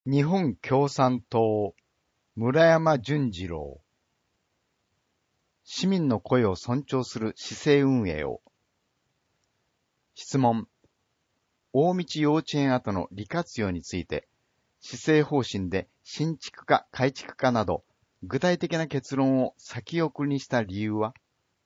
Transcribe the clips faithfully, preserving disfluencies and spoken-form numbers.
日本共産党、村山淳二郎。市民の声を尊重する市政運営を。質問。大道幼稚園跡の利活用について、市政方針で新築か改築かなど、具体的な結論を先送りにした理由は？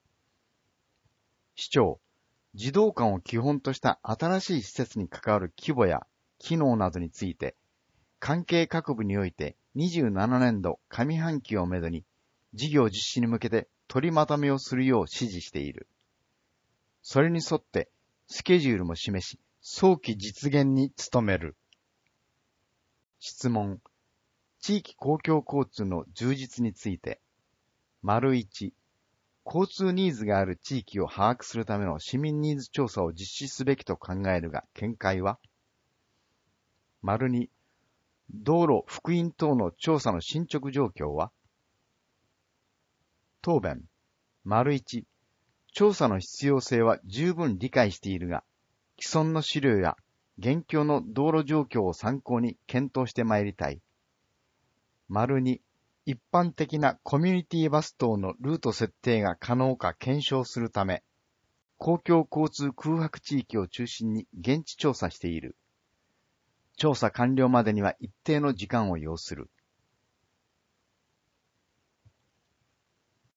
市長、児童館を基本とした新しい施設に関わる規模や機能などについて、関係各部においてにじゅうななねんど上半期をめどに事業実施に向けて取りまとめをするよう指示している。それに沿ってスケジュールも示し、早期実現に努める。質問。地域公共交通の充実について。丸一、交通ニーズがある地域を把握するための市民ニーズ調査を実施すべきと考えるが、見解は？丸二、道路、福音等の調査の進捗状況は？答弁。丸一、調査の必要性は十分理解しているが、既存の資料や現況の道路状況を参考に検討してまいりたい。丸二、一般的なコミュニティバス等のルート設定が可能か検証するため、公共交通空白地域を中心に現地調査している。調査完了までには一定の時間を要する。